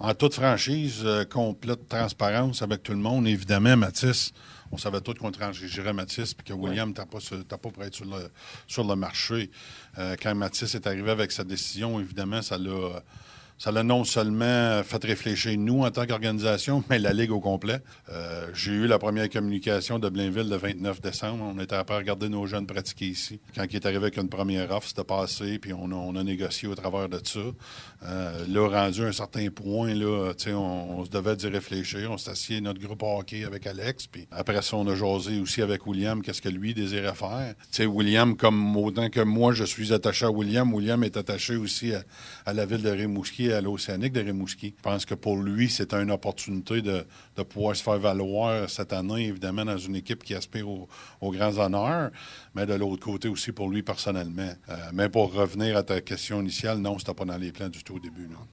En toute franchise, complète transparence avec tout le monde. Évidemment, Mathis, on savait tous qu'on transigerait Mathis puis que William n'était pas pour être sur le marché. Quand Mathis est arrivé avec sa décision, évidemment, ça l'a non seulement fait réfléchir nous en tant qu'organisation, mais la Ligue au complet. J'ai eu la première communication de Blainville le 29 décembre. On était après à regarder nos jeunes pratiquer ici. Quand il est arrivé avec une première offre, c'était passé, puis on a négocié au travers de ça. Là, rendu à un certain point, là, on se devait d'y réfléchir. On s'est assis notre groupe hockey avec Alex, puis après ça, on a jasé aussi avec William, qu'est-ce que lui désirait faire. T'sais, William, comme autant que moi, je suis attaché à William, William est attaché aussi à la ville de Rimouski, à l'Océanique de Rimouski. Je pense que pour lui, c'est une opportunité de pouvoir se faire valoir cette année, évidemment, dans une équipe qui aspire aux grands honneurs, mais de l'autre côté aussi pour lui personnellement. Mais pour revenir à ta question initiale, non, c'était pas dans les plans du tout au début. Non.